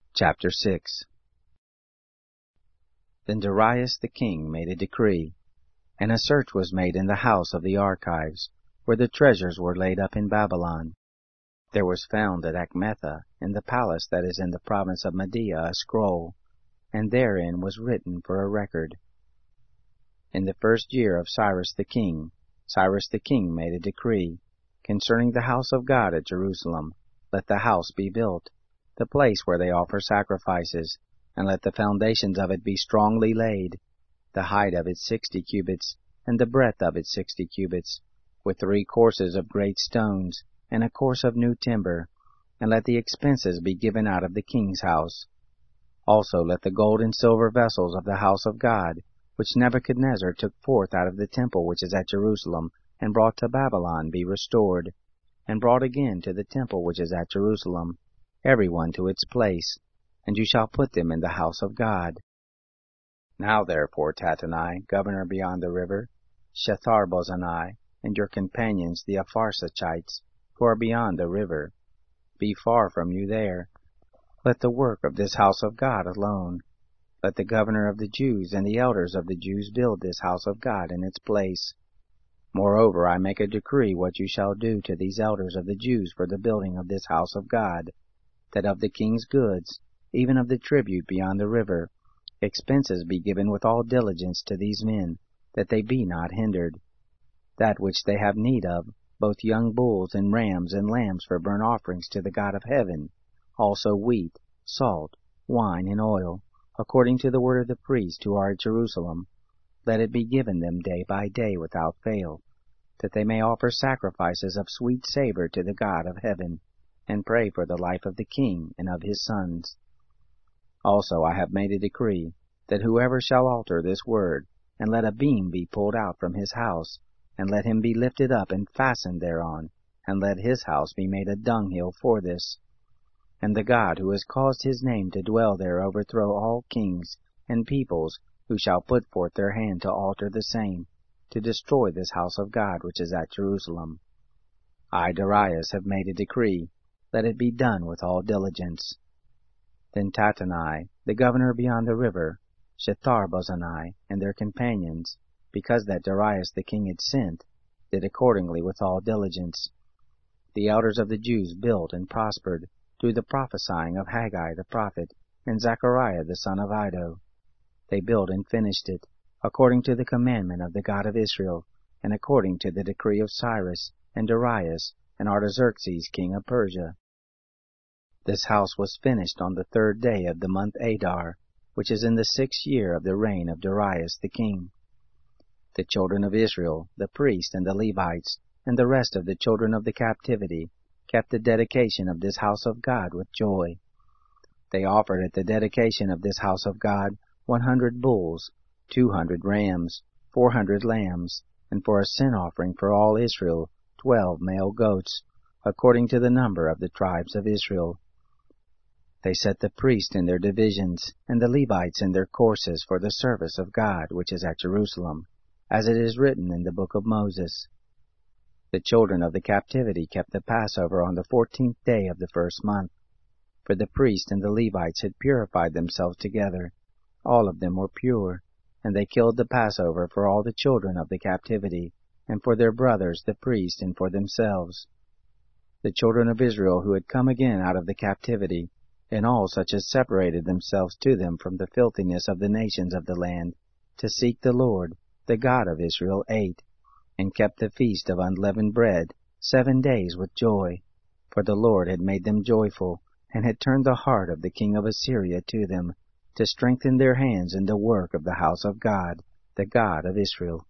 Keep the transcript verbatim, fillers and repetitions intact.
Chapter six. Then Darius the king made a decree, and a search was made in the house of the archives, where the treasures were laid up in Babylon. There was found at Achmetha, in the palace that is in the province of Media, a scroll, and therein was written for a record. In the first year of Cyrus the king, Cyrus the king made a decree, concerning the house of God at Jerusalem. Let the house be built, the place where they offer sacrifices, and let the foundations of it be strongly laid, the height of it sixty cubits, and the breadth of it sixty cubits, with three courses of great stones, and a course of new timber, and let the expenses be given out of the king's house. Also let the gold and silver vessels of the house of God, which Nebuchadnezzar took forth out of the temple which is at Jerusalem, and brought to Babylon, be restored, and brought again to the temple which is at Jerusalem, every one to its place, and you shall put them in the house of God. Now therefore, Tattenai, governor beyond the river, Shethar-bozenai, and your companions the Apharsachites, who are beyond the river, be far from you there. Let the work of this house of God alone. Let the governor of the Jews and the elders of the Jews build this house of God in its place. Moreover, I make a decree what you shall do to these elders of the Jews for the building of this house of God, that of the king's goods, even of the tribute beyond the river, expenses be given with all diligence to these men, that they be not hindered. That which they have need of, both young bulls and rams and lambs for burnt offerings to the God of heaven, also wheat, salt, wine, and oil, according to the word of the priests who are at Jerusalem, let it be given them day by day without fail, that they may offer sacrifices of sweet savor to the God of heaven, and pray for the life of the king and of his sons. Also I have made a decree, that whoever shall alter this word, and let a beam be pulled out from his house, and let him be lifted up and fastened thereon, and let his house be made a dunghill for this. And the God who has caused his name to dwell there overthrow all kings and peoples who shall put forth their hand to alter the same, to destroy this house of God which is at Jerusalem. I, Darius, have made a decree, let it be done with all diligence. Then Tattenai, the governor beyond the river, Shethar-bozenai, and their companions, because that Darius the king had sent, did accordingly with all diligence. The elders of the Jews built and prospered, through the prophesying of Haggai the prophet, and Zechariah the son of Iddo. They built and finished it, according to the commandment of the God of Israel, and according to the decree of Cyrus, and Darius, and Artaxerxes king of Persia. This house was finished on the third day of the month Adar, which is in the sixth year of the reign of Darius the king. The children of Israel, the priests and the Levites, and the rest of the children of the captivity, kept the dedication of this house of God with joy. They offered at the dedication of this house of God one hundred bulls, two hundred rams, four hundred lambs, and for a sin offering for all Israel twelve male goats, according to the number of the tribes of Israel. They set the priests in their divisions, and the Levites in their courses for the service of God which is at Jerusalem, as it is written in the book of Moses. The children of the captivity kept the Passover on the fourteenth day of the first month, for the priests and the Levites had purified themselves together. All of them were pure, and they killed the Passover for all the children of the captivity, and for their brothers the priests, and for themselves. The children of Israel who had come again out of the captivity, and all such as separated themselves to them from the filthiness of the nations of the land, to seek the Lord, the God of Israel, ate, and kept the feast of unleavened bread seven days with joy, for the Lord had made them joyful, and had turned the heart of the king of Assyria to them, to strengthen their hands in the work of the house of God, the God of Israel.